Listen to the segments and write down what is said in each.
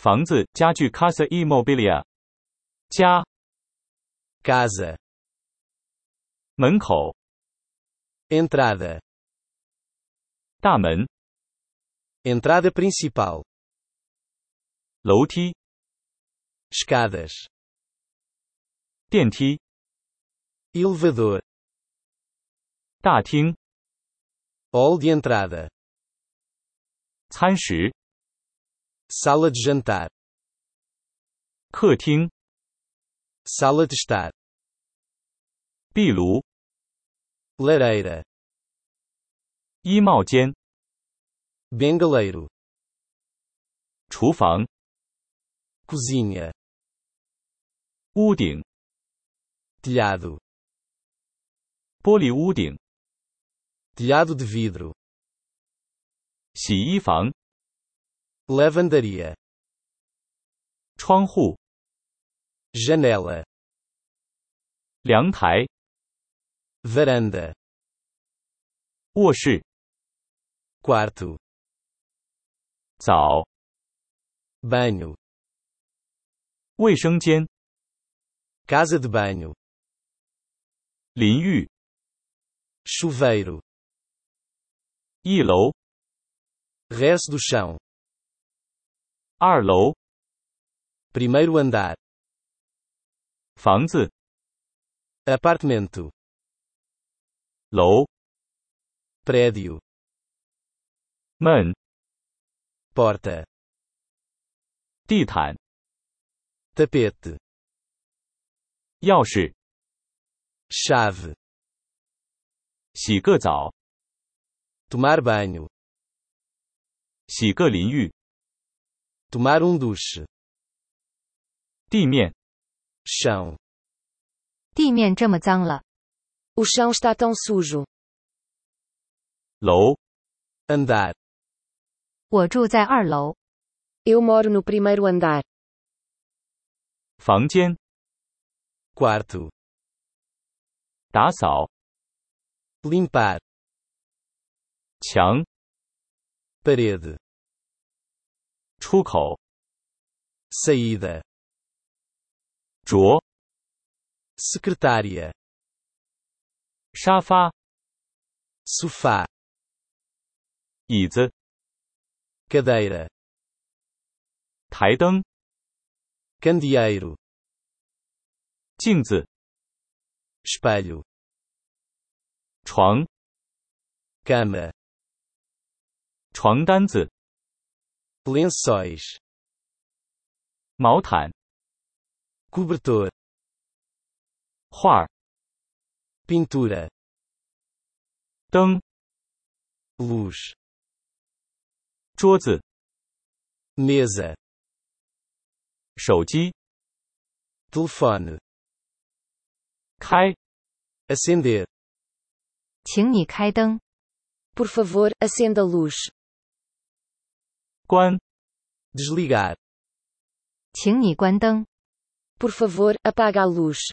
房子、家具 casa e mobilia。家。 casa, 门口。 entrada, 大门。 entrada principal, 楼梯。 escadas, 电梯。 elevador, 大厅。 hall de entrada, 餐食。 sala de jantar, 客厅。 sala de estar, 壁炉。 lareira, 衣帽间。 bengaleiro, 厨房。 cozinha, 屋顶。 telhado, 玻璃屋顶。 telhado de vidro, 洗衣房。 lavandaria, 窗户。 janela, 阳台。 varanda, 卧室。 quarto, 澡。 banho, 卫生间。 casa de banho, 淋浴。 chuveiro, 一楼。 res do chão, 二楼。 primeiro andar, 房子。 apartamento, 楼。 prédio, 门。 porta, 地毯。 tapete, 钥匙。 chave, 洗个澡。 tomar banho, 洗个淋浴。 tomar duche, 地面。 chão, 地面这么脏了。 O chão está tão sujo. 楼。 andar, 我住在2楼。 Eu moro no primeiro andar. 房间。 quarto, 打扫。 limpar, 墙。 parede, 出口。 saída, 桌。 secretária, 沙发。 sofá, 椅子。 cadeira, 台灯。 candeeiro, 镜子。 espelho, 床。 cama, 床单子。 lençóis, 毛毯。 cobertor, 画。 pintura, 灯。 luz, 桌子。 mesa, 手机。 telefone, 开。 acender, 请你开灯。 Por favor, acenda a luz. 关。 desligar, 请你关灯。 Por favor, apaga a luz.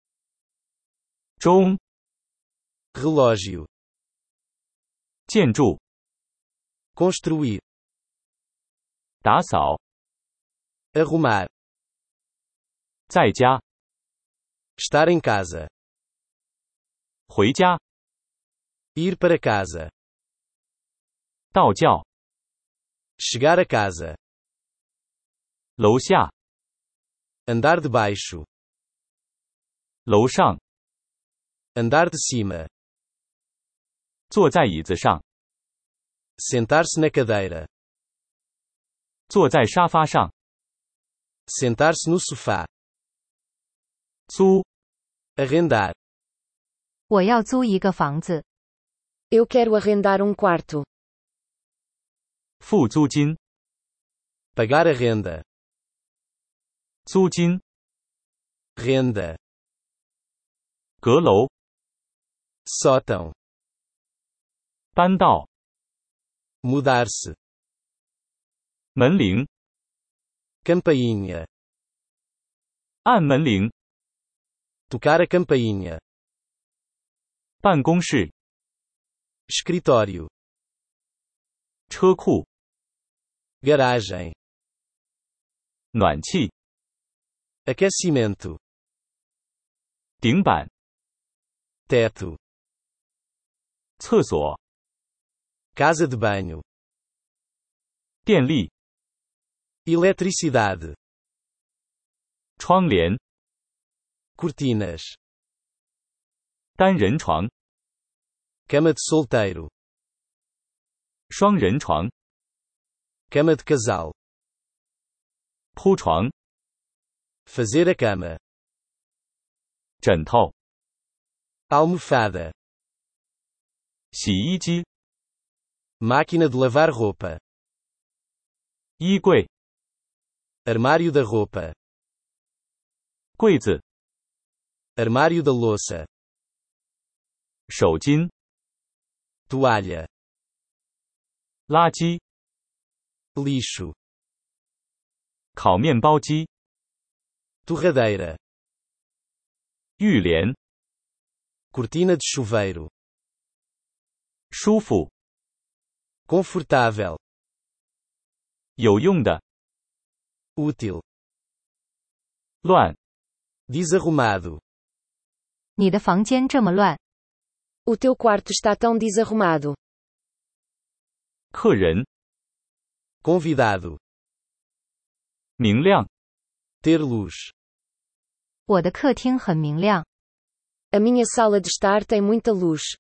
钟。 relógio, 建筑。 construir, 打扫。 arrumar, 在家。 estar em casa, 回家。 ir para casa, 到教。 chegar a casa, 楼下。 andar de baixo, 楼上。 andar de cima, 坐在椅子上。 sentar-se na cadeira, 坐在沙发上。 sentar-se no sofá, 租。 arrendar, 我要租一个房子。 Eu quero arrendar quarto. 付租金。 pagar a renda, 租金。 renda, 阁楼。 sótão, 搬到。 mudar-se, 门铃。 campainha, 按门铃。 tocar a campainha, 办公室。 escritório, 车库。 garagem, 暖气、 aquecimento, 顶板、 teto, 厕所、 casa de banho, 电力、 eletricidade, 窗帘、 cortinas, 单人床、 cama de solteiro, 双人床、 cama de casal, 铺床、 fazer a cama, 枕头、 almofada, 洗衣机、 máquina de lavar roupa, 衣柜、 armário da roupa, 柜子、 armário da louça, 手巾、 toalha, 垃圾、 lixo, 烤面包机、 torradeira, 浴帘、 cortina de chuveiro, 舒服、 confortável, 有用的、 útil, 乱、 desarrumado, 你的房间这么乱， O teu quarto está tão desarrumado. 客人、 convidado, 明亮、 ter luz, 我的客厅很明亮， A minha sala de estar tem muita luz.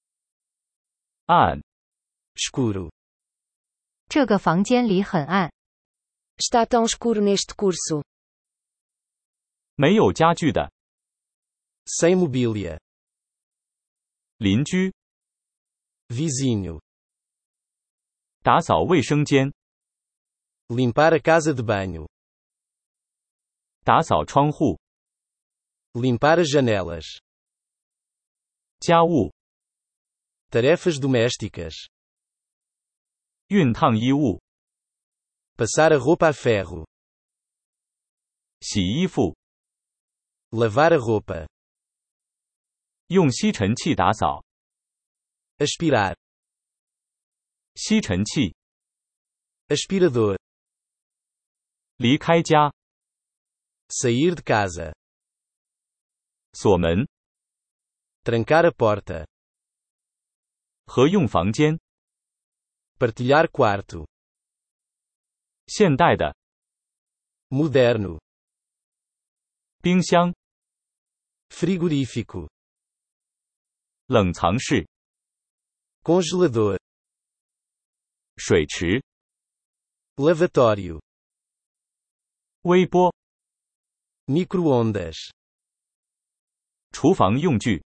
暗、 escuro, 这个房间里很暗， Está tão escuro neste curso. 没有家具的、 sem mobília, 邻居、 vizinho, 打扫卫生间、 limpar a casa de banho, 打扫窗户、 limpar as janelas, 家务、 tarefas domésticas, 熨烫衣物、 passar a roupa a ferro, 洗衣服、 lavar a roupa, 用吸尘器打扫、 aspirar, 吸尘器、 aspirador, 离开家、 sair de casa, 锁门、 trancar a porta, 合用房间、 partilhar quarto, 现代的、 moderno, 冰箱、 frigorífico, 冷藏室、 congelador, 水池、 lavatório, 微波、 micro-ondas, 厨房用具、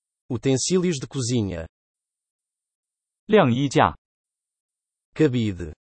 utensílios de cozinha, 晾衣架、 cabide,